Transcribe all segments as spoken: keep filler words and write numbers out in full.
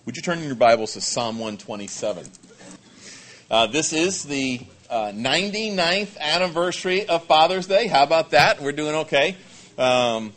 Would you turn in your Bibles to Psalm one twenty-seven? Uh, this is the uh, ninety-ninth anniversary of Father's Day. How about that? We're doing okay. Um,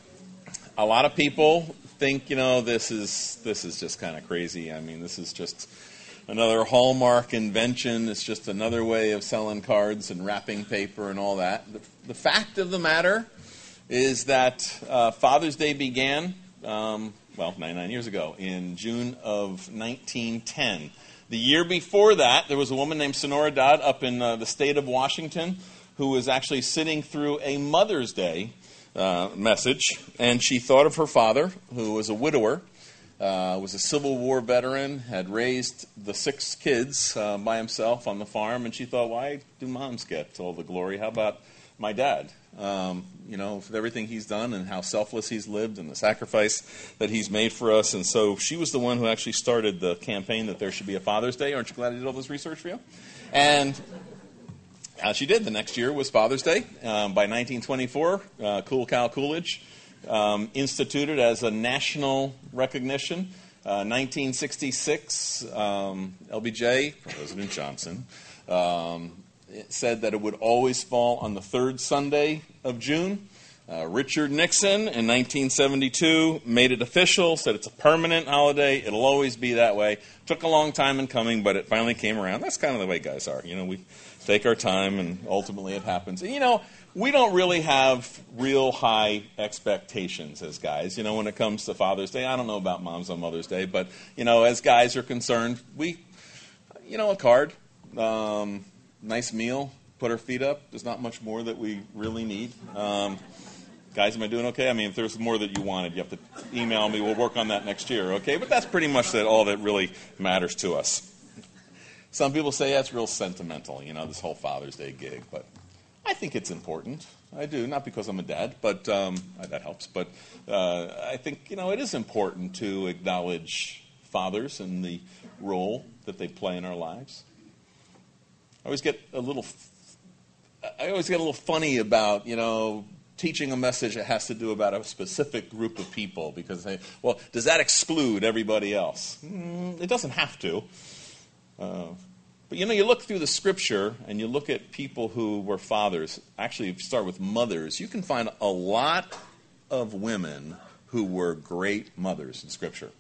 a lot of people think, you know, this is this is just kind of crazy. I mean, this is just another Hallmark invention. It's just another way of selling cards and wrapping paper and all that. The, the fact of the matter is that uh, Father's Day began, um, well, ninety-nine years ago, in June of nineteen ten. The year before that, there was a woman named Sonora Dodd up in uh, the state of Washington who was actually sitting through a Mother's Day uh, message, and she thought of her father, who was a widower, uh, was a Civil War veteran, had raised the six kids uh, by himself on the farm, and she thought, why do moms get all the glory? How about my dad? Um, you know, with everything he's done and how selfless he's lived and the sacrifice that he's made for us. And so she was the one who actually started the campaign that there should be a Father's Day. Aren't you glad I did all this research for you? And uh, she did. The next year was Father's Day. Um, by nineteen twenty-four, uh, Cool Cal Coolidge um, instituted as a national recognition. Uh, nineteen sixty-six, um, L B J, President Johnson, um, it said that it would always fall on the third Sunday of June. Uh, Richard Nixon in nineteen seventy-two made it official, said it's a permanent holiday. It'll always be that way. Took a long time in coming, but it finally came around. That's kind of the way guys are. You know, we take our time, and ultimately it happens. And, you know, we don't really have real high expectations as guys, you know, when it comes to Father's Day. I don't know about moms on Mother's Day, but, you know, as guys are concerned, we, you know, a card, um, nice meal, put our feet up. There's not much more that we really need. Um, guys, am I doing okay? I mean, if there's more that you wanted, you have to email me. We'll work on that next year, okay? But that's pretty much that all that really matters to us. Some people say that's real sentimental, you know, this whole Father's Day gig. But I think it's important. I do, not because I'm a dad, but um, that helps. But uh, I think, you know, it is important to acknowledge fathers and the role that they play in our lives. I always get a little, I always get a little funny about, you know, teaching a message that has to do about a specific group of people because, they, well, does that exclude everybody else? Mm, it doesn't have to. Uh, but, you know, you look through the Scripture and you look at people who were fathers. Actually, if you start with mothers, you can find a lot of women who were great mothers in Scripture.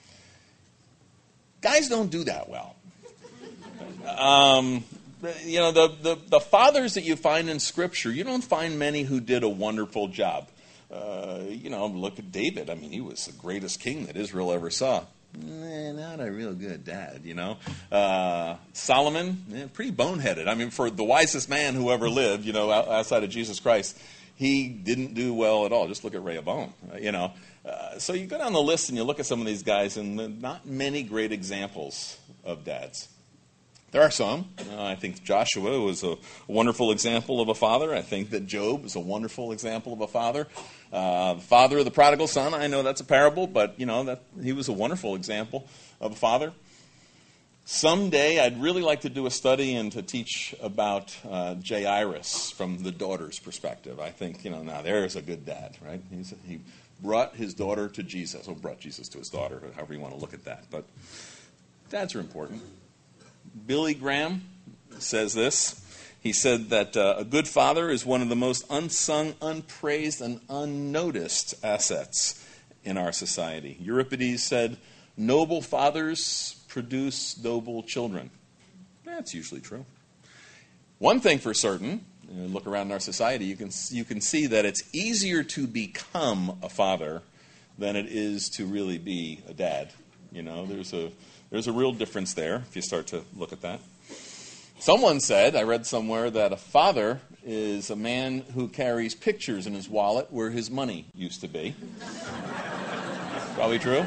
Guys don't do that well. Um... You know, the, the, the fathers that you find in Scripture, you don't find many who did a wonderful job. Uh, you know, look at David. I mean, he was the greatest king that Israel ever saw. Eh, not a real good dad, you know. Uh, Solomon, eh, pretty boneheaded. I mean, for the wisest man who ever lived, you know, outside of Jesus Christ, he didn't do well at all. Just look at Rehoboam, uh, you know. Uh, so you go down the list and you look at some of these guys, and not many great examples of dads. There are some. Uh, I think Joshua was a wonderful example of a father. I think that Job is a wonderful example of a father. Uh, the father of the prodigal son, I know that's a parable, but, you know, that he was a wonderful example of a father. Someday I'd really like to do a study and to teach about uh, Jairus from the daughter's perspective. I think, you know, now there's a good dad, right? He's, he brought his daughter to Jesus, or brought Jesus to his daughter, however you want to look at that. But dads are important. Billy Graham says this. He said that uh, a good father is one of the most unsung, unpraised, and unnoticed assets in our society. Euripides said, noble fathers produce noble children. That's usually true. One thing for certain, you know, look around our society, you can, you can see that it's easier to become a father than it is to really be a dad. You know, there's a There's a real difference there if you start to look at that. Someone said, I read somewhere, that a father is a man who carries pictures in his wallet where his money used to be. Probably true.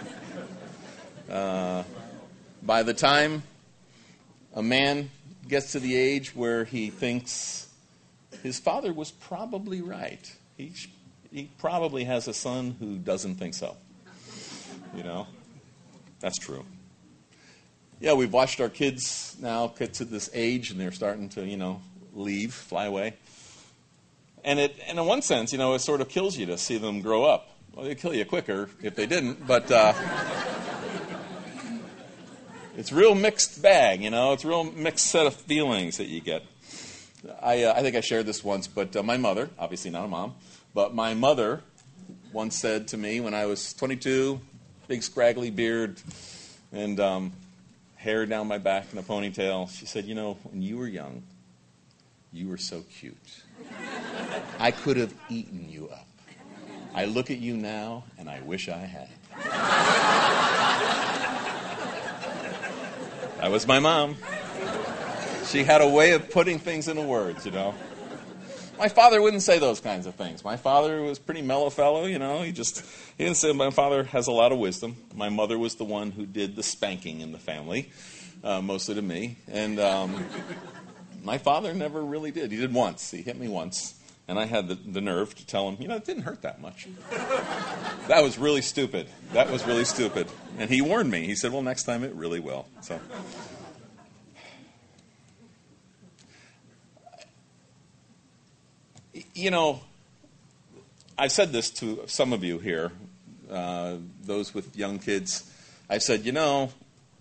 Uh, by the time a man gets to the age where he thinks his father was probably right, he, he probably has a son who doesn't think so. You know, that's true. Yeah, we've watched our kids now get to this age, and they're starting to, you know, leave, fly away. And it, and in one sense, you know, it sort of kills you to see them grow up. Well, they'd kill you quicker if they didn't, but uh, It's a real mixed bag, you know. It's a real mixed set of feelings that you get. I, uh, I think I shared this once, but uh, my mother, obviously not a mom, but my mother once said to me when I was twenty-two, big scraggly beard, and um, hair down my back in a ponytail, she said, you know, when you were young, you were so cute. I could have eaten you up. I look at you now, and I wish I had. That was my mom. She had a way of putting things into words, you know. My father wouldn't say those kinds of things. My father was a pretty mellow fellow, you know. He just, he didn't say, my father has a lot of wisdom. My mother was the one who did the spanking in the family, uh, mostly to me. And um, my father never really did. He did once. He hit me once. And I had the, the nerve to tell him, you know, it didn't hurt that much. That was really stupid. That was really stupid. And he warned me. He said, well, next time it really will. So, you know, I've said this to some of you here, uh, those with young kids. I've said, you know,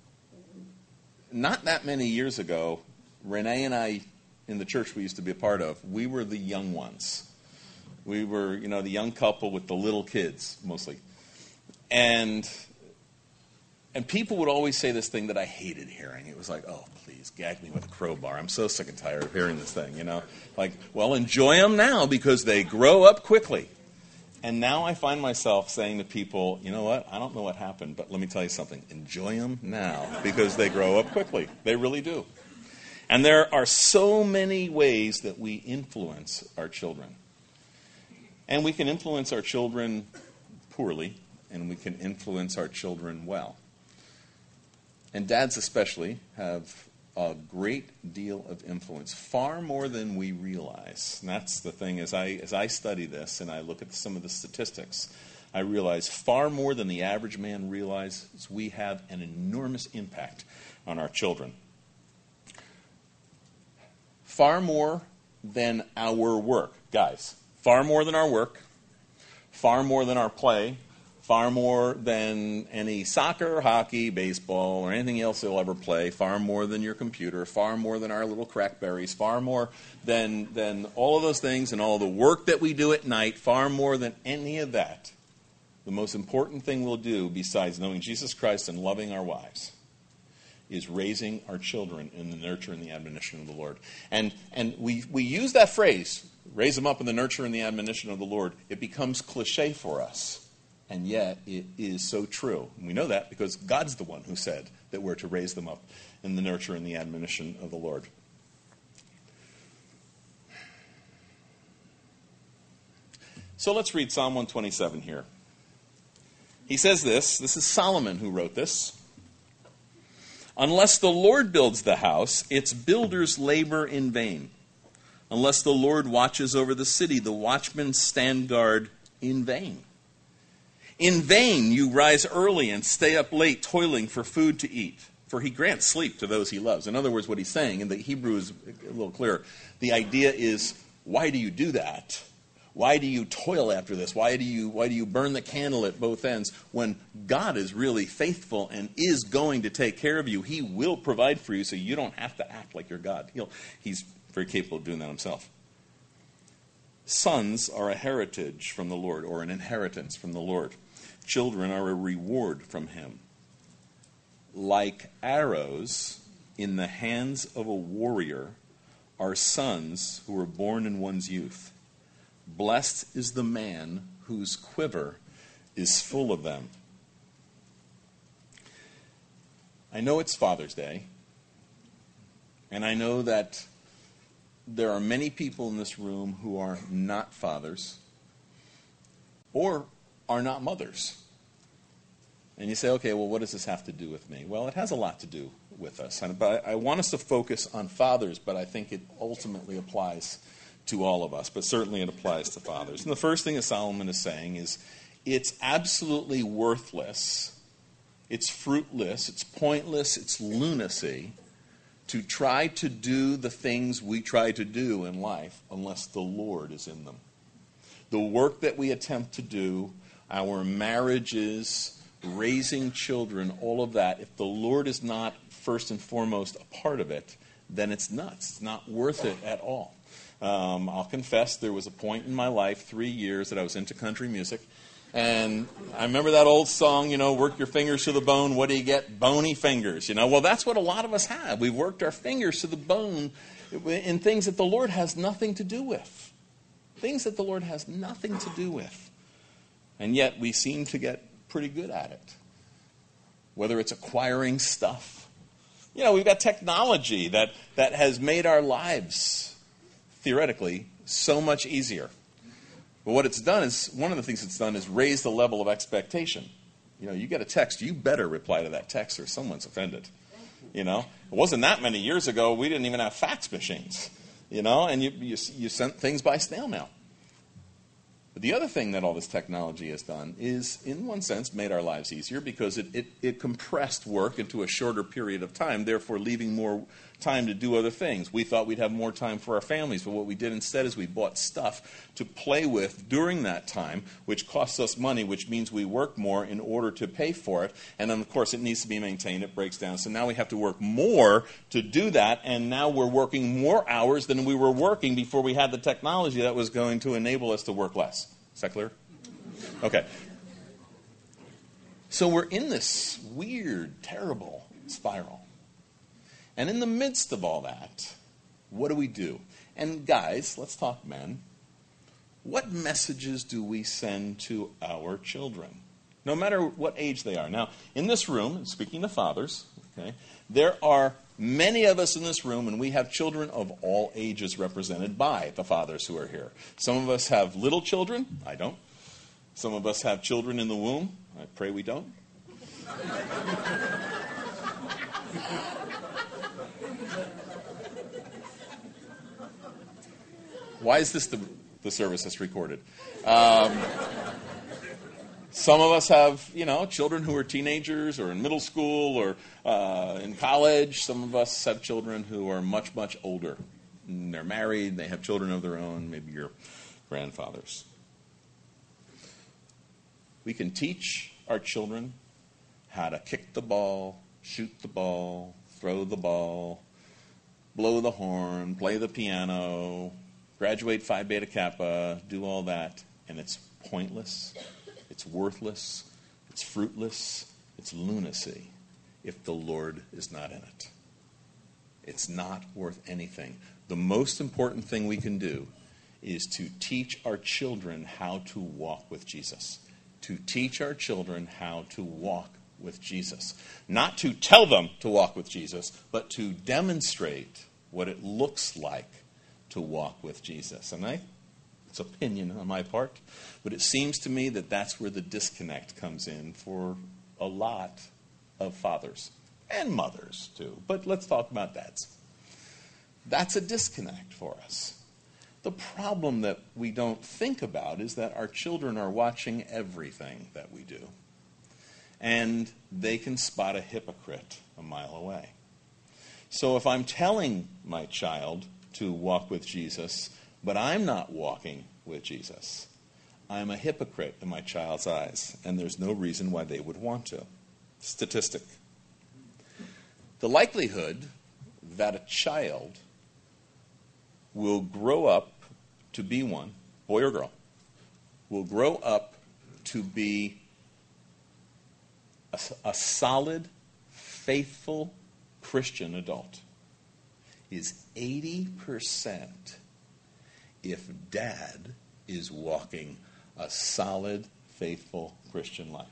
not that many years ago, Renee and I, in the church we used to be a part of, we were the young ones. We were, you know, the young couple with the little kids, mostly. And and people would always say this thing that I hated hearing. It was like, oh, please, gag me with a crowbar. I'm so sick and tired of hearing this thing, you know. Like, well, enjoy them now because they grow up quickly. And now I find myself saying to people, you know what, I don't know what happened, but let me tell you something. Enjoy them now because they grow up quickly. They really do. And there are so many ways that we influence our children. And we can influence our children poorly, and we can influence our children well. And dads especially have a great deal of influence, far more than we realize. And that's the thing, as I, as I study this and I look at some of the statistics, I realize far more than the average man realizes we have an enormous impact on our children. Far more than our work, guys. Far more than our work, far more than our play, far more than any soccer, hockey, baseball, or anything else you'll ever play, far more than your computer, far more than our little crackberries, far more than, than all of those things and all the work that we do at night, far more than any of that. The most important thing we'll do, besides knowing Jesus Christ and loving our wives, is raising our children in the nurture and the admonition of the Lord. And and we, we use that phrase, raise them up in the nurture and the admonition of the Lord. It becomes cliche for us, and yet it is so true. And we know that because God's the one who said that we're to raise them up in the nurture and the admonition of the Lord. So let's read Psalm one twenty-seven here. He says this, this is Solomon who wrote this. Unless the Lord builds the house, its builders labor in vain. Unless the Lord watches over the city, the watchmen stand guard in vain. In vain you rise early and stay up late, toiling for food to eat, for he grants sleep to those he loves. In other words, what he's saying, and the Hebrew is a little clearer, the idea is, why do you do that? Why do you toil after this? Why do you why do you burn the candle at both ends when God is really faithful and is going to take care of you? He will provide for you so you don't have to act like you're God. He'll, he's very capable of doing that himself. Sons are a heritage from the Lord, or an inheritance from the Lord. Children are a reward from him. Like arrows in the hands of a warrior are sons who are born in one's youth. Blessed is the man whose quiver is full of them. I know it's Father's Day, and I know that there are many people in this room who are not fathers or are not mothers. And you say, okay, well, what does this have to do with me? Well, it has a lot to do with us. But I want us to focus on fathers, but I think it ultimately applies to all of us, but certainly it applies to fathers. And the first thing that Solomon is saying is it's absolutely worthless, it's fruitless, it's pointless, it's lunacy to try to do the things we try to do in life unless the Lord is in them. The work that we attempt to do, our marriages, raising children, all of that, if the Lord is not first and foremost a part of it, then it's nuts. It's not worth it at all. Um, I'll confess, there was a point in my life, three years, that I was into country music. And I remember that old song, you know, work your fingers to the bone, what do you get? Bony fingers, you know. Well, that's what a lot of us have. We've worked our fingers to the bone in things that the Lord has nothing to do with. Things that the Lord has nothing to do with. And yet we seem to get pretty good at it. Whether it's acquiring stuff. You know, we've got technology that, that has made our lives, theoretically, so much easier. But what it's done is, one of the things it's done is raise the level of expectation. You know, you get a text, you better reply to that text or someone's offended. You know, it wasn't that many years ago, we didn't even have fax machines. You know, and you, you, you sent things by snail mail. But the other thing that all this technology has done is, in one sense, made our lives easier because it, it, it compressed work into a shorter period of time, therefore leaving more time to do other things. We thought we'd have more time for our families, but what we did instead is we bought stuff to play with during that time, which costs us money, which means we work more in order to pay for it. And then, of course, it needs to be maintained. It breaks down. So now we have to work more to do that, and now we're working more hours than we were working before we had the technology that was going to enable us to work less. Is that clear? Okay. So we're in this weird, terrible spiral. And in the midst of all that, what do we do? And guys, let's talk men. What messages do we send to our children? No matter what age they are. Now, in this room, speaking to fathers, okay, there are many of us in this room, and we have children of all ages represented by the fathers who are here. Some of us have little children. I don't. Some of us have children in the womb. I pray we don't. Why is this the, the service that's recorded? Um, some of us have, you know, children who are teenagers or in middle school or uh, in college. Some of us have children who are much, much older. And they're married. They have children of their own. Maybe your grandfathers. We can teach our children how to kick the ball, shoot the ball, throw the ball, blow the horn, play the piano, graduate Phi Beta Kappa, do all that, and it's pointless, it's worthless, it's fruitless, it's lunacy if the Lord is not in it. It's not worth anything. The most important thing we can do is to teach our children how to walk with Jesus. To teach our children how to walk with Jesus. Not to tell them to walk with Jesus, but to demonstrate what it looks like to walk with Jesus. And I, it's opinion on my part, but it seems to me that that's where the disconnect comes in for a lot of fathers and mothers too. But let's talk about dads. That's a disconnect for us. The problem that we don't think about is that our children are watching everything that we do. And they can spot a hypocrite a mile away. So if I'm telling my child to walk with Jesus, but I'm not walking with Jesus, I'm a hypocrite in my child's eyes, and there's no reason why they would want to. Statistic. The likelihood that a child will grow up to be one, boy or girl, will grow up to be a, a solid, faithful Christian adult is eighty percent if dad is walking a solid, faithful Christian life.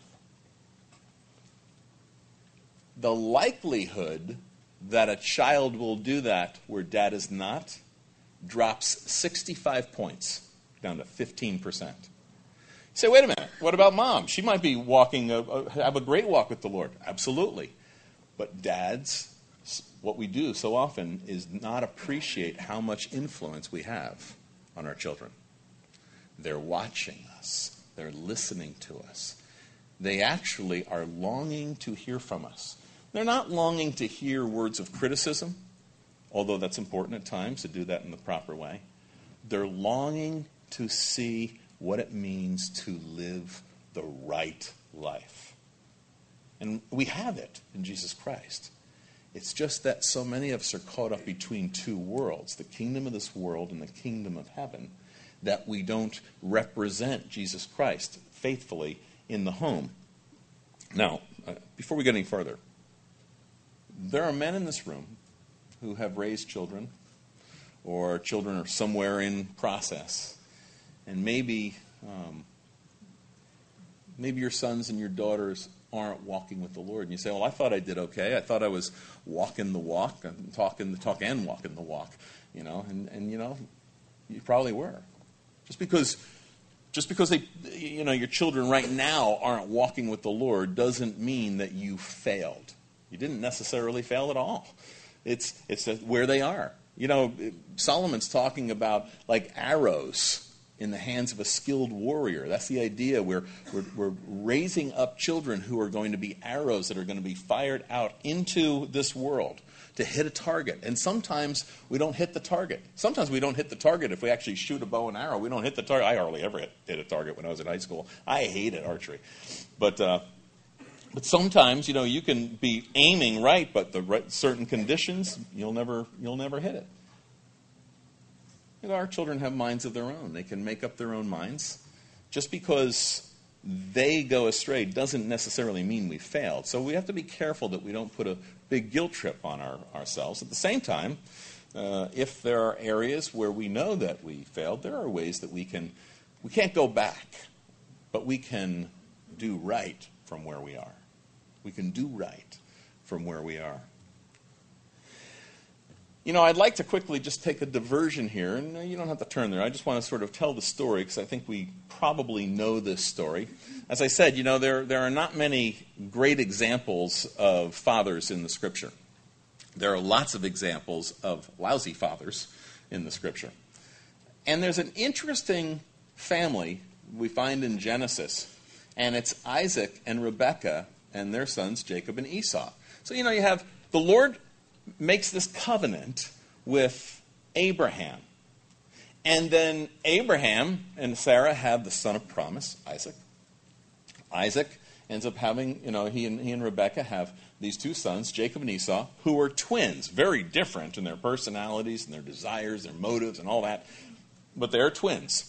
The likelihood that a child will do that where dad is not drops sixty-five points down to fifteen percent. You say, wait a minute, what about mom? She might be walking, a, a, have a great walk with the Lord. Absolutely. But dads, what we do so often is not appreciate how much influence we have on our children. They're watching us. They're listening to us. They actually are longing to hear from us. They're not longing to hear words of criticism, although that's important at times to do that in the proper way. They're longing to see what it means to live the right life. And we have it in Jesus Christ. It's just that so many of us are caught up between two worlds, the kingdom of this world and the kingdom of heaven, that we don't represent Jesus Christ faithfully in the home. Now, uh, before we get any further, there are men in this room who have raised children, or children are somewhere in process, and maybe um, maybe your sons and your daughters aren't walking with the Lord. And you say, well, I thought I did okay. I thought I was walking the walk, and talking the talk and walking the walk, you know, and, and you know, you probably were. Just because just because they, you know, your children right now aren't walking with the Lord doesn't mean that you failed. You didn't necessarily fail at all. It's it's where they are. You know, Solomon's talking about like arrows in the hands of a skilled warrior. That's the idea. We're, we're, we're raising up children who are going to be arrows that are going to be fired out into this world to hit a target. And sometimes we don't hit the target. Sometimes we don't hit the target if we actually shoot a bow and arrow. We don't hit the target. I hardly ever hit, hit a target when I was in high school. I hated archery. But uh, but sometimes, you know, you can be aiming right, but the right, certain conditions, you'll never you'll never hit it. You know, our children have minds of their own. They can make up their own minds. Just because they go astray doesn't necessarily mean we failed. So we have to be careful that we don't put a big guilt trip on our, ourselves. At the same time, uh, if there are areas where we know that we failed, there are ways that we can, we can't go back, but we can do right from where we are. We can do right from where we are. You know, I'd like to quickly just take a diversion here, and you don't have to turn there. I just want to sort of tell the story because I think we probably know this story. As I said, you know, there, there are not many great examples of fathers in the Scripture. There are lots of examples of lousy fathers in the Scripture. And there's an interesting family we find in Genesis, and it's Isaac and Rebekah and their sons Jacob and Esau. So, you know, you have the Lord makes this covenant with Abraham. And then Abraham and Sarah have the son of promise, Isaac. Isaac ends up having, you know, he and, he and Rebekah have these two sons, Jacob and Esau, who are twins, very different in their personalities and their desires, their motives and all that, but they're twins.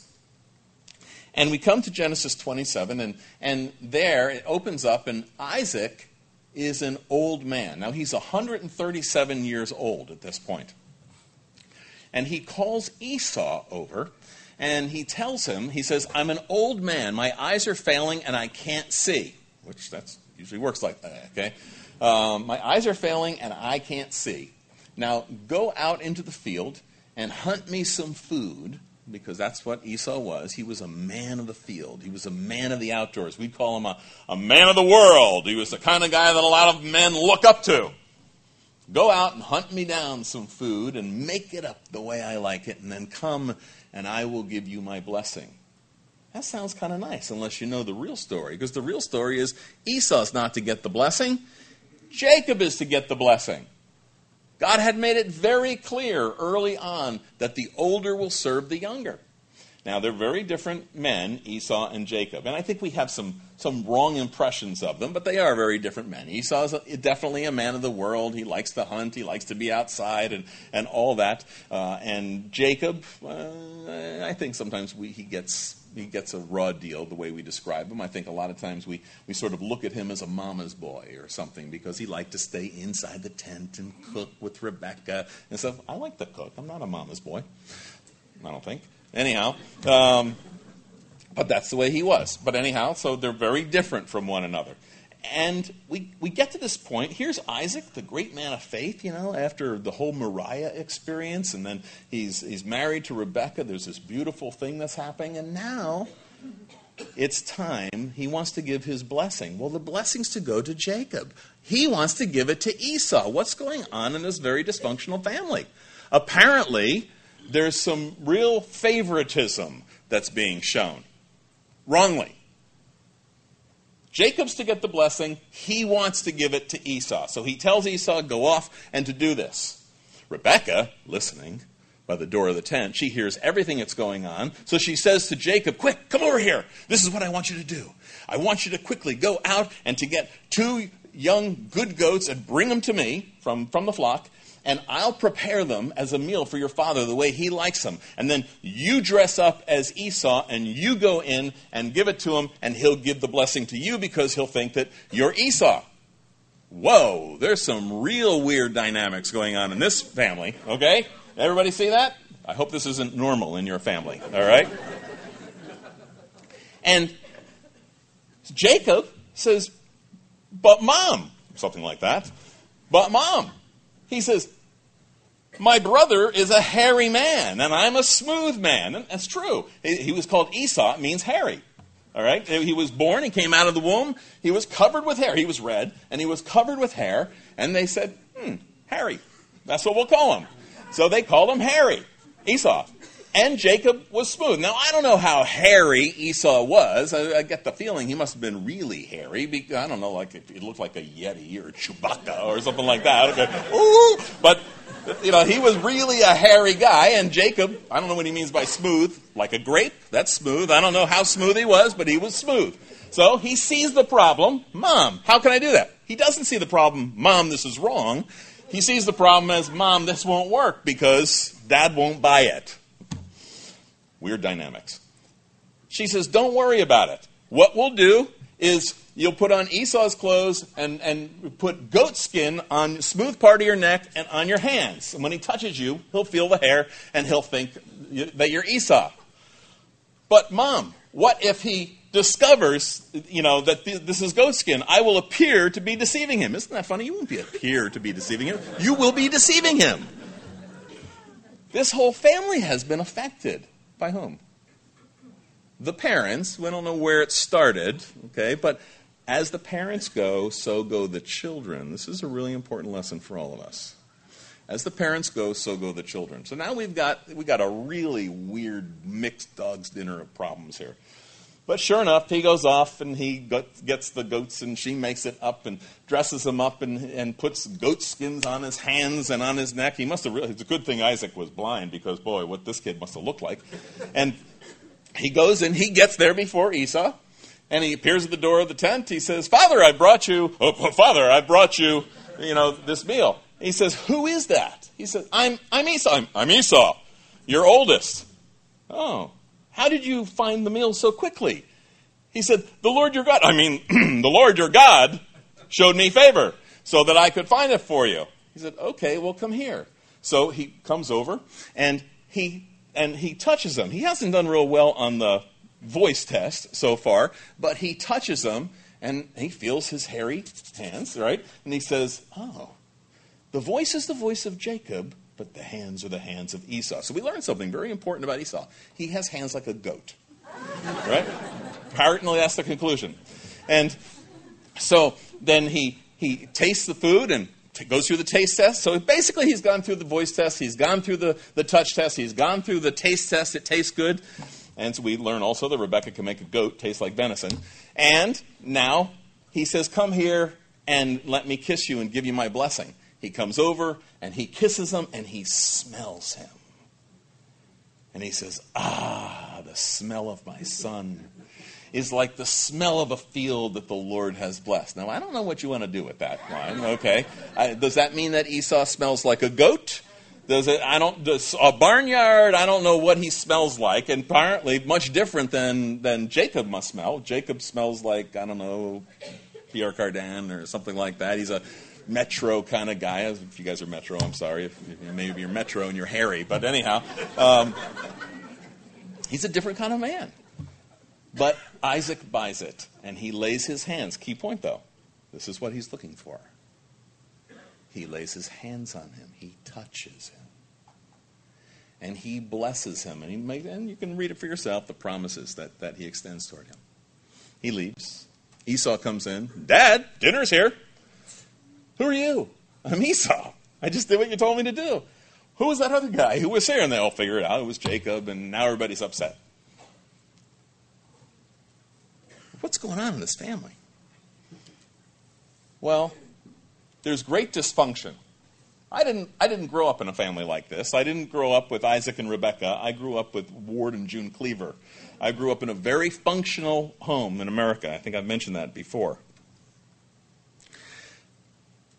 And we come to Genesis twenty-seven, and, and there it opens up, and Isaac is an old man. Now, he's one hundred thirty-seven years old at this point. And he calls Esau over, and he tells him, he says, I'm an old man. My eyes are failing, and I can't see. Which that's usually works like that, okay? Um, my eyes are failing, and I can't see. Now, go out into the field and hunt me some food, because that's what Esau was. He was a man of the field. He was a man of the outdoors. We'd call him a, a man of the world. He was the kind of guy that a lot of men look up to. Go out and hunt me down some food and make it up the way I like it, and then come and I will give you my blessing. That sounds kind of nice, unless you know the real story, because the real story is Esau's not to get the blessing. Jacob is to get the blessing. God had made it very clear early on that the older will serve the younger. Now, they're very different men, Esau and Jacob. And I think we have some, some wrong impressions of them, but they are very different men. Esau is a, definitely a man of the world. He likes to hunt. He likes to be outside and, and all that. Uh, and Jacob, uh, I think sometimes we, he gets... He gets a raw deal the way we describe him. I think a lot of times we, we sort of look at him as a mama's boy or something because he liked to stay inside the tent and cook with Rebekah and stuff. I like to cook. I'm not a mama's boy. I don't think. Anyhow, um, but that's the way he was. But anyhow, so they're very different from one another. And we, we get to this point. Here's Isaac, the great man of faith, you know, after the whole Moriah experience. And then he's he's married to Rebekah. There's this beautiful thing that's happening. And now it's time. He wants to give his blessing. Well, the blessing's to go to Jacob. He wants to give it to Esau. What's going on in this very dysfunctional family? Apparently, there's some real favoritism that's being shown. Wrongly. Jacob's to get the blessing. He wants to give it to Esau. So he tells Esau, go off and to do this. Rebekah, listening by the door of the tent, she hears everything that's going on. So she says to Jacob, quick, come over here. This is what I want you to do. I want you to quickly go out and to get two young good goats and bring them to me from, from the flock, and I'll prepare them as a meal for your father the way he likes them. And then you dress up as Esau, and you go in and give it to him, and he'll give the blessing to you because he'll think that you're Esau. Whoa, there's some real weird dynamics going on in this family, okay? Everybody see that? I hope this isn't normal in your family, all right? And Jacob says, but mom, something like that, but mom, he says, my brother is a hairy man, and I'm a smooth man. And that's true. He, he was called Esau. It means hairy. All right? He was born, he came out of the womb, he was covered with hair. He was red, and he was covered with hair. And they said, hmm, hairy. That's what we'll call him. So they called him Hairy, Esau. And Jacob was smooth. Now, I don't know how hairy Esau was. I, I get the feeling he must have been really hairy. Because, I don't know, like it looked like a Yeti or a Chewbacca or something like that. Okay. Ooh! But, you know, he was really a hairy guy. And Jacob, I don't know what he means by smooth. Like a grape, that's smooth. I don't know how smooth he was, but he was smooth. So he sees the problem. Mom, how can I do that? He doesn't see the problem, Mom, this is wrong. He sees the problem as, Mom, this won't work because Dad won't buy it. Weird dynamics. She says, don't worry about it. What we'll do is you'll put on Esau's clothes and, and put goat skin on the smooth part of your neck and on your hands. And when he touches you, he'll feel the hair and he'll think that you're Esau. But Mom, what if he discovers, you know, that th- this is goat skin? I will appear to be deceiving him. Isn't that funny? You won't be appear to be deceiving him. You will be deceiving him. This whole family has been affected. By whom? The parents. We don't know where it started, okay? But as the parents go, so go the children. This is a really important lesson for all of us. As the parents go, so go the children. So now we've got we got a really weird mixed dog's dinner of problems here. But sure enough, he goes off and he gets the goats and she makes it up and dresses him up and, and puts goat skins on his hands and on his neck. He must have really, it's a good thing Isaac was blind because, boy, what this kid must have looked like. And he goes and he gets there before Esau and he appears at the door of the tent. He says, Father, I brought you, oh, Father, I brought you, you know, this meal. He says, who is that? He says, I'm, I'm Esau. I'm, I'm Esau, your oldest. Oh. How did you find the meal so quickly? He said, the Lord your God, I mean, the Lord your God showed me favor so that I could find it for you. He said, okay, well, come here. So he comes over and he and he touches him. He hasn't done real well on the voice test so far, but he touches him and he feels his hairy hands, right? And he says, oh, the voice is the voice of Jacob, but the hands are the hands of Esau. So we learned something very important about Esau. He has hands like a goat. Right? Apparently that's the conclusion. And so then he, he tastes the food and t- goes through the taste test. So basically he's gone through the voice test. He's gone through the, the touch test. He's gone through the taste test. It tastes good. And so we learn also that Rebecca can make a goat taste like venison. And now he says, come here and let me kiss you and give you my blessing. He comes over and he kisses him and he smells him. And he says, ah, the smell of my son is like the smell of a field that the Lord has blessed. Now, I don't know what you want to do with that line, okay? I, does that mean that Esau smells like a goat? Does it, I don't, does a barnyard, I don't know what he smells like. And apparently much different than, than Jacob must smell. Jacob smells like, I don't know, Pierre Cardin or something like that. He's a Metro kind of guy. If you guys are Metro, I'm sorry. If, if maybe you're Metro and you're hairy. But anyhow, um, he's a different kind of man. But Isaac buys it, and he lays his hands. Key point, though. This is what he's looking for. He lays his hands on him. He touches him. And he blesses him. And, he make, and you can read it for yourself, the promises that, that he extends toward him. He leaves. Esau comes in. Dad, dinner's here. Who are you? I'm Esau. I just did what you told me to do. Who was that other guy who was here? And they all figure it out. It was Jacob, and now everybody's upset. What's going on in this family? Well, there's great dysfunction. I didn't I didn't grow up in a family like this. I didn't grow up with Isaac and Rebecca. I grew up with Ward and June Cleaver. I grew up in a very functional home in America. I think I've mentioned that before.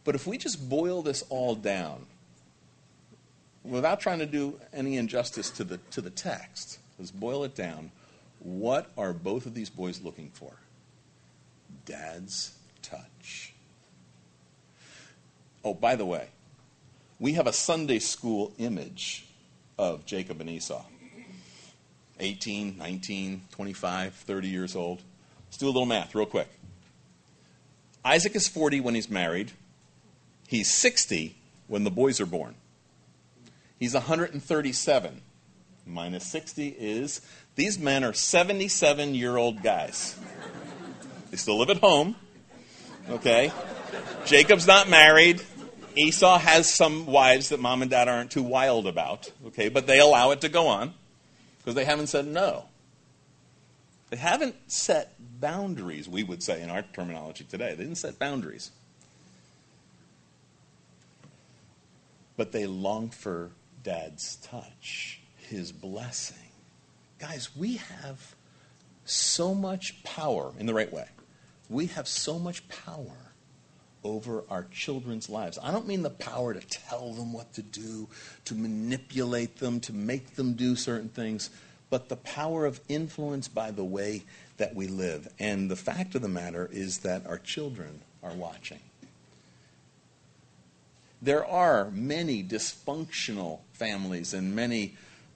But if we just boil this all down, without trying to do any injustice to the, to the text, let's boil it down. What are both of these boys looking for? Dad's touch. Oh, by the way, we have a Sunday school image of Jacob and Esau. eighteen, nineteen, twenty-five, thirty years old. Let's do a little math real quick. Isaac is forty when he's married. He's sixty when the boys are born. He's one hundred thirty-seven. Minus sixty is, these men are seventy-seven-year-old guys. They still live at home. Okay? Jacob's not married. Esau has some wives that mom and dad aren't too wild about. Okay? But they allow it to go on because they haven't said no. They haven't set boundaries, we would say in our terminology today. They didn't set boundaries. But they long for Dad's touch, his blessing. Guys, we have so much power in the right way. We have so much power over our children's lives. I don't mean the power to tell them what to do, to manipulate them, to make them do certain things, but the power of influence by the way that we live. And the fact of the matter is that our children are watching. There are many dysfunctional families and many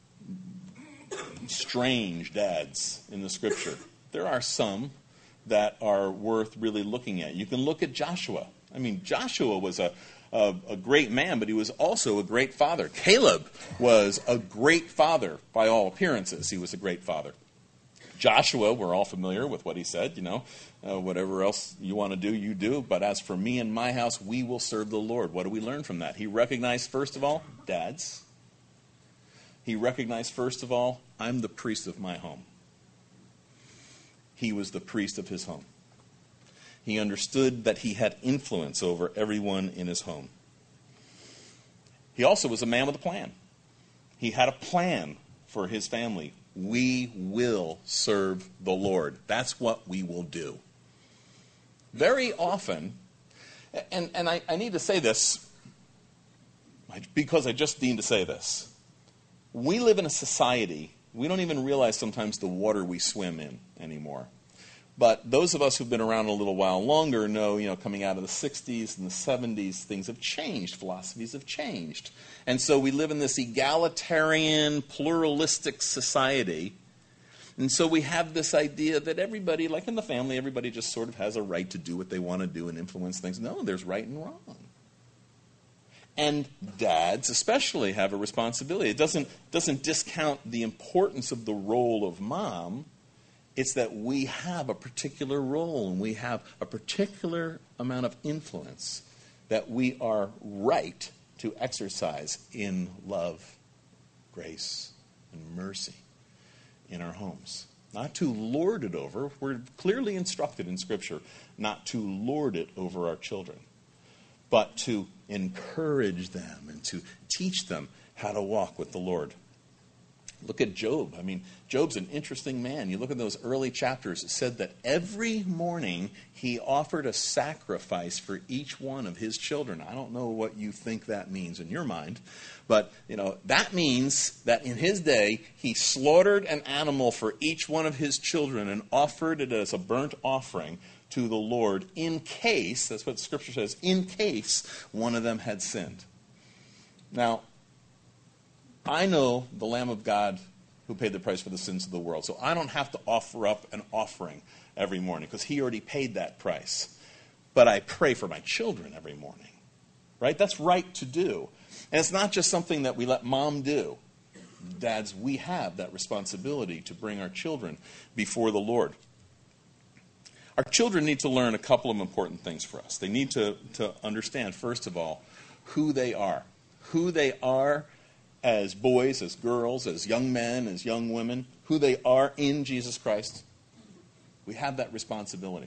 strange dads in the Scripture. There are some that are worth really looking at. You can look at Joshua. I mean, Joshua was a, a, a great man, but he was also a great father. Caleb was a great father by all appearances. He was a great father. Joshua, we're all familiar with what he said, you know, uh, whatever else you want to do, you do. But as for me and my house, we will serve the Lord. What do we learn from that? He recognized, first of all, dads. He recognized, first of all, I'm the priest of my home. He was the priest of his home. He understood that he had influence over everyone in his home. He also was a man with a plan. He had a plan for his family. We will serve the Lord. That's what we will do. Very often, and, and I, I need to say this because I just need to say this. We live in a society, we don't even realize sometimes the water we swim in anymore. But those of us who've been around a little while longer know, you know, coming out of the sixties and the seventies, things have changed. Philosophies have changed. And so we live in this egalitarian, pluralistic society. And so we have this idea that everybody, like in the family, everybody just sort of has a right to do what they want to do and influence things. No, there's right and wrong. And dads especially have a responsibility. It doesn't, doesn't discount the importance of the role of mom. It's that we have a particular role and we have a particular amount of influence that we are right to exercise in love, grace, and mercy in our homes. Not to lord it over. We're clearly instructed in Scripture not to lord it over our children, but to encourage them and to teach them how to walk with the Lord. Look at Job. I mean, Job's an interesting man. You look at those early chapters, it said that every morning he offered a sacrifice for each one of his children. I don't know what you think that means in your mind, but, you know, that means that in his day, he slaughtered an animal for each one of his children and offered it as a burnt offering to the Lord in case, that's what Scripture says, in case one of them had sinned. Now, I know the Lamb of God who paid the price for the sins of the world. So I don't have to offer up an offering every morning because he already paid that price. But I pray for my children every morning. Right? That's right to do. And it's not just something that we let mom do. Dads, we have that responsibility to bring our children before the Lord. Our children need to learn a couple of important things for us. They need to, to understand, first of all, who they are. Who they are as boys, as girls, as young men, as young women, who they are in Jesus Christ. We have that responsibility.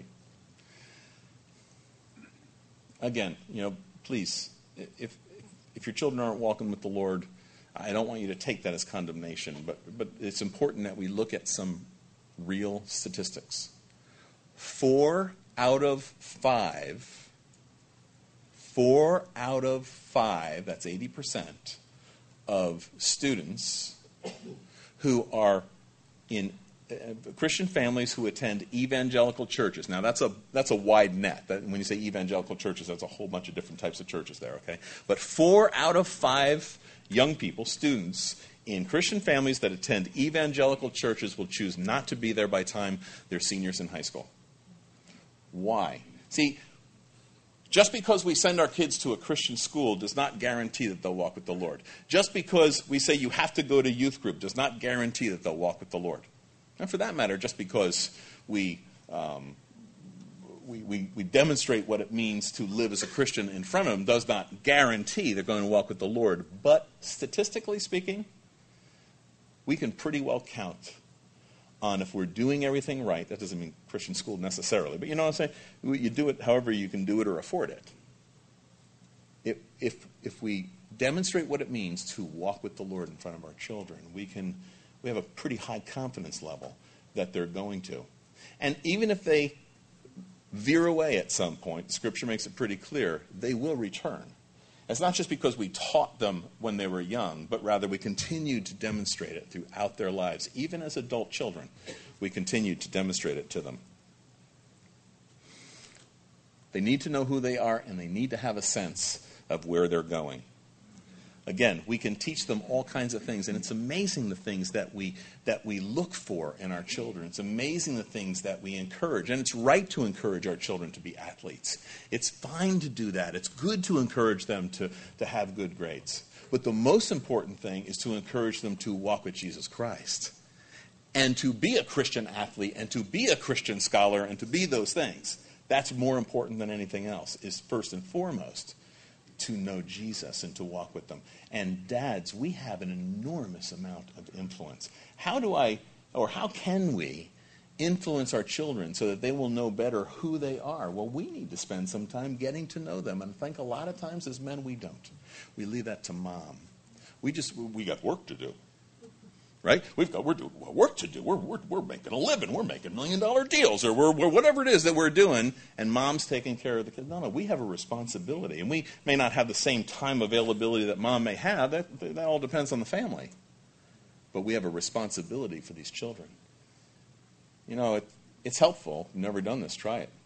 Again, you know, please, if if your children aren't walking with the Lord, I don't want you to take that as condemnation, but but it's important that we look at some real statistics. Four out of five four out of five, that's eighty percent, of students who are in uh, Christian families who attend evangelical churches. Now, that's a that's a wide net. That, when you say evangelical churches, that's a whole bunch of different types of churches there, okay? But four out of five young people, students, in Christian families that attend evangelical churches will choose not to be there by the time they're seniors in high school. Why? See, just because we send our kids to a Christian school does not guarantee that they'll walk with the Lord. Just because we say you have to go to youth group does not guarantee that they'll walk with the Lord. And for that matter, just because we, um, we, we, we demonstrate what it means to live as a Christian in front of them does not guarantee they're going to walk with the Lord. But statistically speaking, we can pretty well count on if we're doing everything right. That doesn't mean Christian school necessarily, but you know what I'm saying? You do it however you can do it or afford it. If, if, if we demonstrate what it means to walk with the Lord in front of our children, we can we have a pretty high confidence level that they're going to. And even if they veer away at some point, Scripture makes it pretty clear, they will return. It's not just because we taught them when they were young, but rather we continued to demonstrate it throughout their lives. Even as adult children, we continued to demonstrate it to them. They need to know who they are, and they need to have a sense of where they're going. Again, we can teach them all kinds of things, and it's amazing the things that we that we look for in our children. It's amazing the things that we encourage, and it's right to encourage our children to be athletes. It's fine to do that. It's good to encourage them to, to have good grades. But the most important thing is to encourage them to walk with Jesus Christ and to be a Christian athlete and to be a Christian scholar and to be those things. That's more important than anything else, is first and foremost to know Jesus and to walk with them. And dads, we have an enormous amount of influence. How do I, or how can we influence our children so that they will know better who they are? Well, we need to spend some time getting to know them. And I think a lot of times as men, we don't. We leave that to mom. We just, we got work to do. Right? We've got we're doing work to do. We're, we're, we're making a living. We're making million dollar deals, or we're, we're whatever it is that we're doing, and mom's taking care of the kids. No, no, we have a responsibility. And we may not have the same time availability that mom may have. That, that all depends on the family. But we have a responsibility for these children. You know, it, it's helpful. You've never done this. Try it.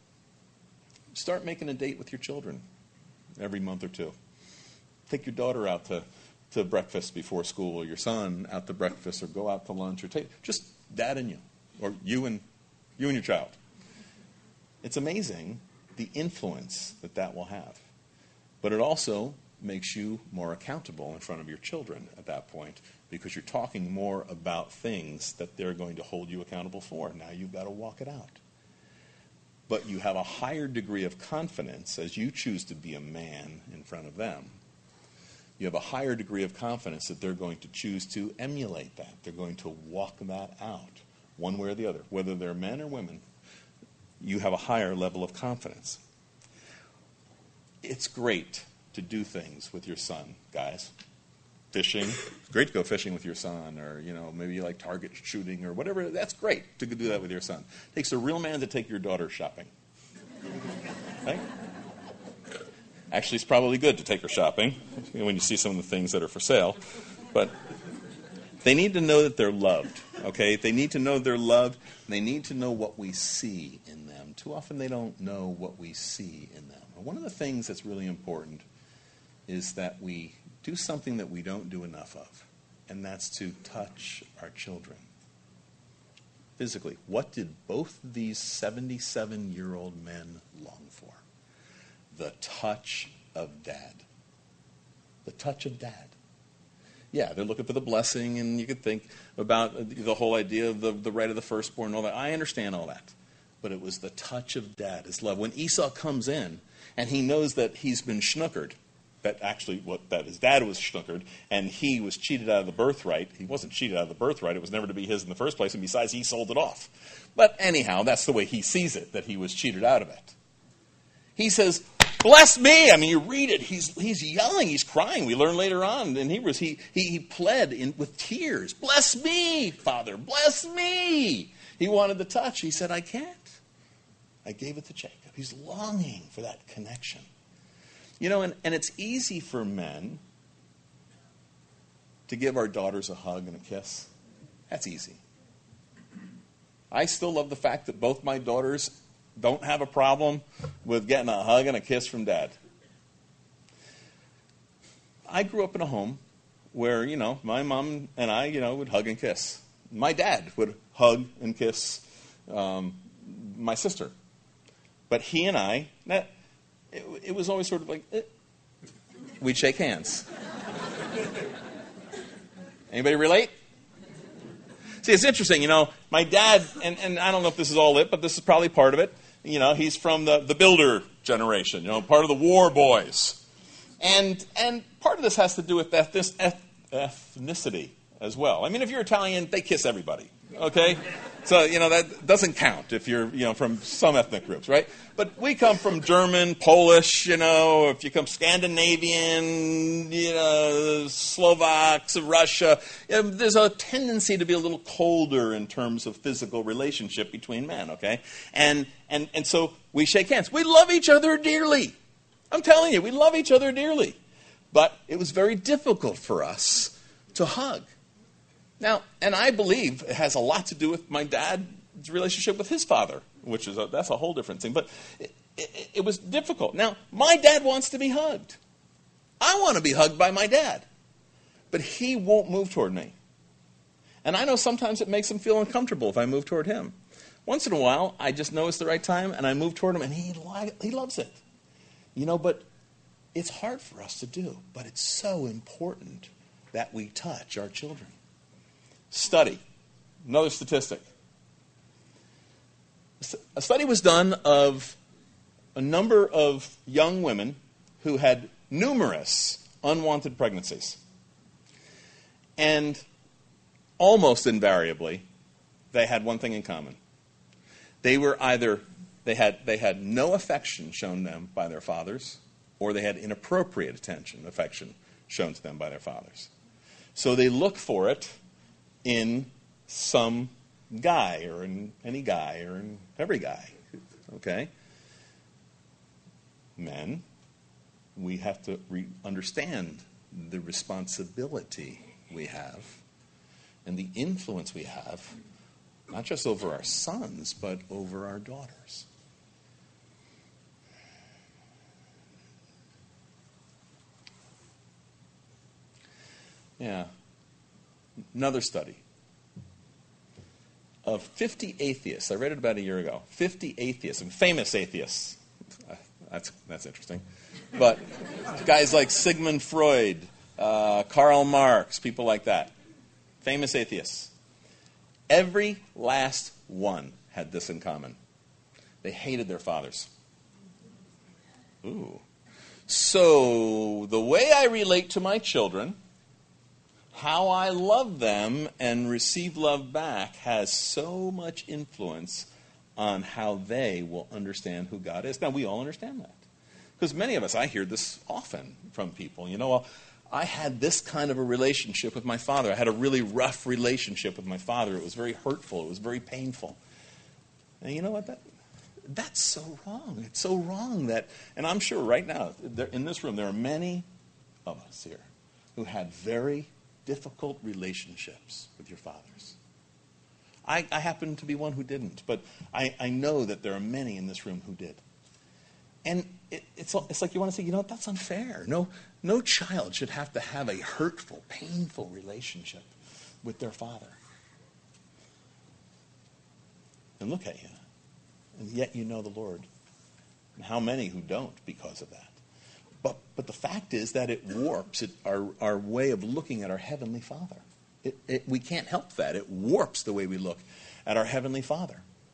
Start making a date with your children every month or two. Take your daughter out to to breakfast before school, or your son out to breakfast, or go out to lunch, or take just dad and you, or you and you and your child. It's amazing the influence that that will have. But it also makes you more accountable in front of your children at that point, because you're talking more about things that they're going to hold you accountable for. Now you've got to walk it out. But you have a higher degree of confidence as you choose to be a man in front of them. You have a higher degree of confidence that they're going to choose to emulate that. They're going to walk that out, one way or the other. Whether they're men or women, you have a higher level of confidence. It's great to do things with your son, guys. Fishing. It's great to go fishing with your son, or, you know, maybe you like target shooting or whatever. That's great to do that with your son. It takes a real man to take your daughter shopping. Right? Actually, it's probably good to take her shopping when you see some of the things that are for sale. But they need to know that they're loved, okay? They need to know they're loved. And they need to know what we see in them. Too often they don't know what we see in them. And one of the things that's really important is that we do something that we don't do enough of, and that's to touch our children physically. What did both these seventy-seven-year-old men long for? The touch of dad. The touch of dad. Yeah, they're looking for the blessing, and you could think about the whole idea of the, the right of the firstborn and all that. I understand all that. But it was the touch of dad, his love. When Esau comes in, and he knows that he's been schnookered, that actually what that his dad was schnookered, and he was cheated out of the birthright. He wasn't cheated out of the birthright. It was never to be his in the first place, and besides, he sold it off. But anyhow, that's the way he sees it, that he was cheated out of it. He says, bless me. I mean, you read it. He's he's yelling. He's crying. We learn later on in Hebrews, he, he, he pled in, with tears. Bless me, Father. Bless me. He wanted the touch. He said, I can't. I gave it to Jacob. He's longing for that connection. You know, and, and it's easy for men to give our daughters a hug and a kiss. That's easy. I still love the fact that both my daughters don't have a problem with getting a hug and a kiss from Dad. I grew up in a home where, you know, my mom and I, you know, would hug and kiss. My dad would hug and kiss um, my sister. But he and I, that, it, it was always sort of like, eh. We'd shake hands. Anybody relate? See, it's interesting, you know, my dad, and, and I don't know if this is all it, but this is probably part of it. You know, he's from the, the builder generation, you know, part of the war boys. And and part of this has to do with ethnic, ethnicity as well. I mean, if you're Italian, they kiss everybody, okay? So, you know, that doesn't count if you're, you know, from some ethnic groups, right? But we come from German, Polish, you know, if you come Scandinavian, you know, Slovaks, Russia, you know, there's a tendency to be a little colder in terms of physical relationship between men, okay? And and and so we shake hands. We love each other dearly. I'm telling you, we love each other dearly. But it was very difficult for us to hug. Now, and I believe it has a lot to do with my dad's relationship with his father, which is a, that's a whole different thing. But it, it, it was difficult. Now, my dad wants to be hugged. I want to be hugged by my dad. But he won't move toward me. And I know sometimes it makes him feel uncomfortable if I move toward him. Once in a while, I just know it's the right time, and I move toward him, and he li- he loves it. You know, but it's hard for us to do. But it's so important that we touch our children. Study. Another statistic. A study was done of a number of young women who had numerous unwanted pregnancies. And almost invariably, they had one thing in common. They were either, they had, they had no affection shown them by their fathers, or they had inappropriate attention, affection shown to them by their fathers. So they look for it in some guy, or in any guy, or in every guy, okay? Men, we have to re- understand the responsibility we have and the influence we have, not just over our sons, but over our daughters. Yeah. Another study of fifty atheists. I read it about a year ago. fifty atheists, and famous atheists. That's that's interesting. But guys like Sigmund Freud, uh, Karl Marx, people like that. Famous atheists. Every last one had this in common. They hated their fathers. Ooh. So the way I relate to my children, how I love them and receive love back, has so much influence on how they will understand who God is. Now, we all understand that. Because many of us, I hear this often from people. You know, well, I had this kind of a relationship with my father. I had a really rough relationship with my father. It was very hurtful. It was very painful. And you know what? That That's so wrong. It's so wrong that, and I'm sure right now, there, in this room, there are many of us here who had very difficult relationships with your fathers. I, I happen to be one who didn't, but I, I know that there are many in this room who did. And it, it's it's like you want to say, you know what, that's unfair. No, no child should have to have a hurtful, painful relationship with their father. And look at you. And yet you know the Lord. And how many who don't because of that? But but the fact is that it warps it, our, our way of looking at our Heavenly Father. It, it, we can't help that. It warps the way we look at our Heavenly Father.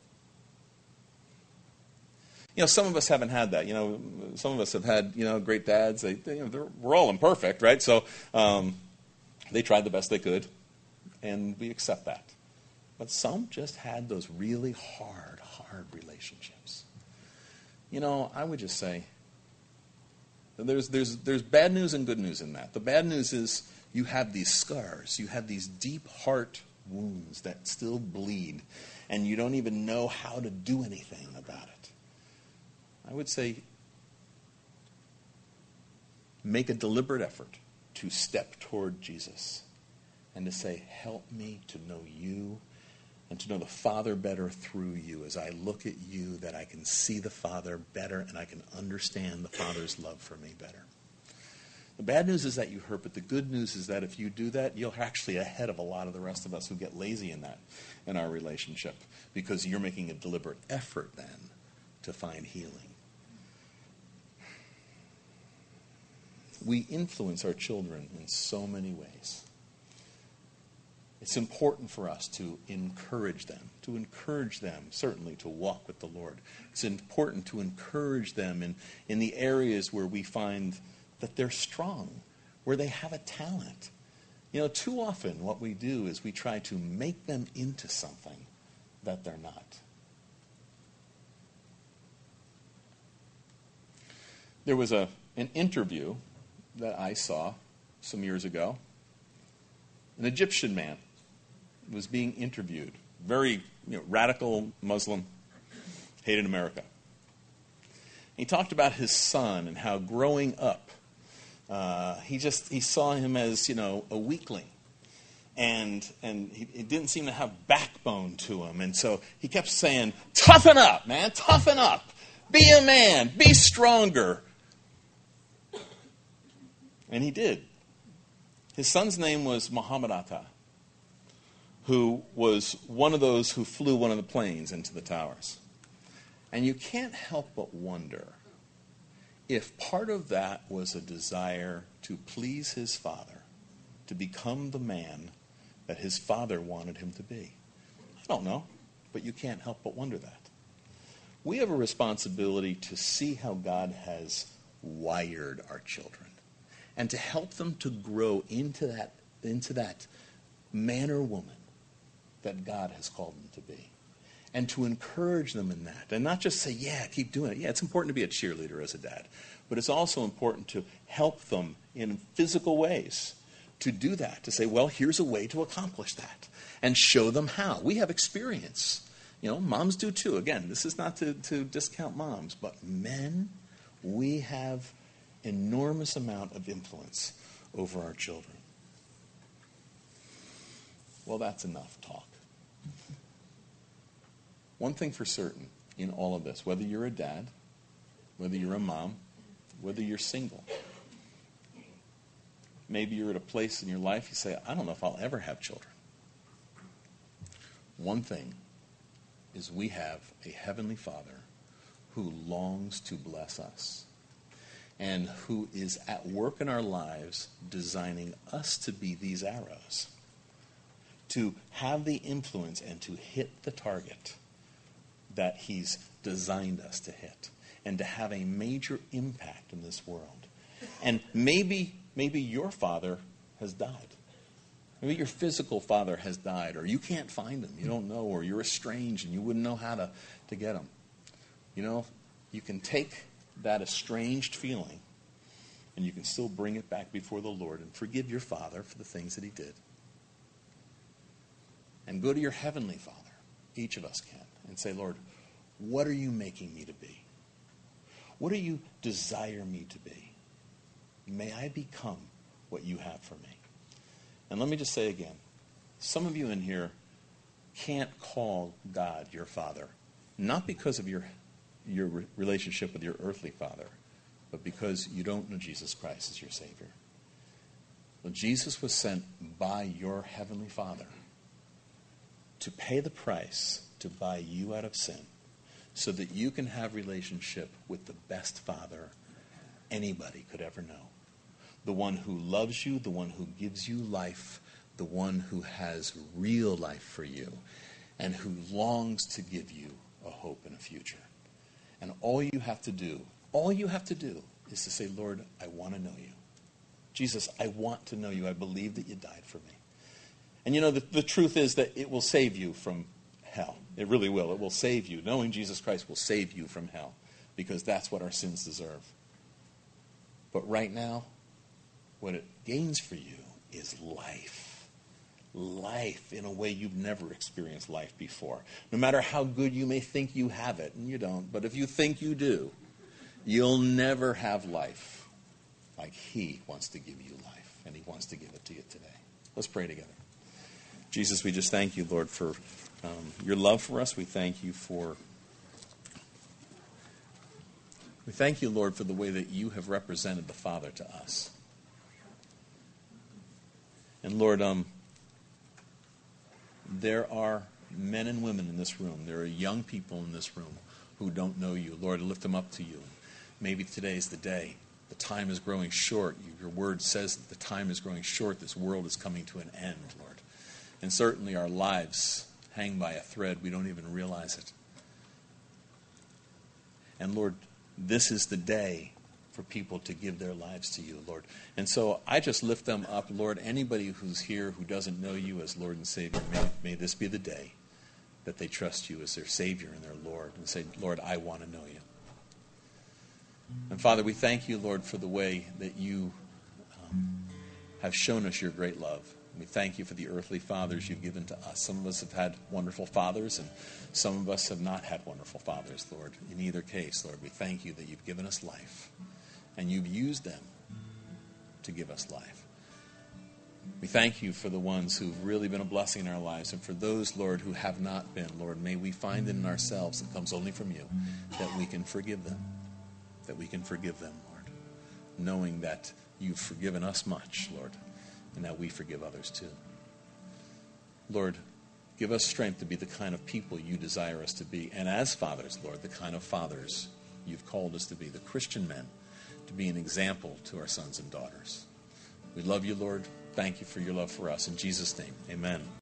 You know, some of us haven't had that. You know, some of us have had, you know, great dads. They, they, you know, we're all imperfect, right? So um, they tried the best they could, and we accept that. But some just had those really hard, hard relationships. You know, I would just say, There's there's there's bad news and good news in that. The bad news is you have these scars, you have these deep heart wounds that still bleed, and you don't even know how to do anything about it. I would say make a deliberate effort to step toward Jesus and to say, help me to know you and to know the Father better through you. As I look at you, that I can see the Father better and I can understand the Father's love for me better. The bad news is that you hurt, but the good news is that if you do that, you're actually ahead of a lot of the rest of us who get lazy in that, in our relationship, because you're making a deliberate effort then to find healing. We influence our children in so many ways. It's important for us to encourage them, to encourage them, certainly, to walk with the Lord. It's important to encourage them in, in the areas where we find that they're strong, where they have a talent. You know, too often what we do is we try to make them into something that they're not. There was a an interview that I saw some years ago. An Egyptian man was being interviewed. Very you know, radical Muslim, hated America. He talked about his son and how growing up, uh, he just he saw him as, you know, a weakling. And and he, he didn't seem to have backbone to him. And so he kept saying, toughen up, man, toughen up. Be a man, be stronger. And he did. His son's name was Muhammad Atta, who was one of those who flew one of the planes into the towers. And you can't help but wonder if part of that was a desire to please his father, to become the man that his father wanted him to be. I don't know, but you can't help but wonder that. We have a responsibility to see how God has wired our children and to help them to grow into that, into that man or woman that God has called them to be. And to encourage them in that. And not just say, yeah, keep doing it. Yeah, it's important to be a cheerleader as a dad. But it's also important to help them in physical ways to do that. To say, well, here's a way to accomplish that. And show them how. We have experience. You know, moms do too. Again, this is not to, to discount moms. But men, we have enormous amount of influence over our children. Well, that's enough talk. One thing for certain in all of this, whether you're a dad, whether you're a mom, whether you're single, maybe you're at a place in your life you say, I don't know if I'll ever have children. One thing is we have a Heavenly Father who longs to bless us and who is at work in our lives designing us to be these arrows, to have the influence and to hit the target that he's designed us to hit, and to have a major impact in this world. And maybe, maybe your father has died. Maybe your physical father has died, or you can't find him, you don't know, or you're estranged and you wouldn't know how to, to get him. You know, you can take that estranged feeling and you can still bring it back before the Lord and forgive your father for the things that he did. And go to your Heavenly Father, each of us can, and say, Lord, what are you making me to be? What do you desire me to be? May I become what you have for me? And let me just say again, some of you in here can't call God your Father, not because of your, your relationship with your earthly father, but because you don't know Jesus Christ as your Savior. Well, Jesus was sent by your Heavenly Father to pay the price to buy you out of sin so that you can have relationship with the best Father anybody could ever know. The one who loves you, the one who gives you life, the one who has real life for you, and who longs to give you a hope and a future. And all you have to do, all you have to do is to say, Lord, I want to know you. Jesus, I want to know you. I believe that you died for me. And you know, the, the truth is that it will save you from hell. It really will. It will save you. Knowing Jesus Christ will save you from hell, because that's what our sins deserve. But right now, what it gains for you is life. Life in a way you've never experienced life before. No matter how good you may think you have it, and you don't, but if you think you do, you'll never have life like he wants to give you life, and he wants to give it to you today. Let's pray together. Jesus, we just thank you, Lord, for um, your love for us. We thank you for we thank you, Lord, for the way that you have represented the Father to us. And Lord, um, there are men and women in this room. There are young people in this room who don't know you. Lord, lift them up to you. Maybe today is the day. The time is growing short. Your word says that the time is growing short. This world is coming to an end, Lord. And certainly our lives hang by a thread. We don't even realize it. And Lord, this is the day for people to give their lives to you, Lord. And so I just lift them up, Lord. Anybody who's here who doesn't know you as Lord and Savior, may, may this be the day that they trust you as their Savior and their Lord and say, Lord, I want to know you. And Father, we thank you, Lord, for the way that you um, have shown us your great love. We thank you for the earthly fathers you've given to us. Some of us have had wonderful fathers, and some of us have not had wonderful fathers, Lord. In either case, Lord, we thank you that you've given us life, and you've used them to give us life. We thank you for the ones who've really been a blessing in our lives, and for those, Lord, who have not been, Lord, may we find it in ourselves that comes only from you, that we can forgive them, that we can forgive them, Lord, knowing that you've forgiven us much, Lord, and that we forgive others too. Lord, give us strength to be the kind of people you desire us to be, and as fathers, Lord, the kind of fathers you've called us to be, the Christian men, to be an example to our sons and daughters. We love you, Lord. Thank you for your love for us. In Jesus' name, amen.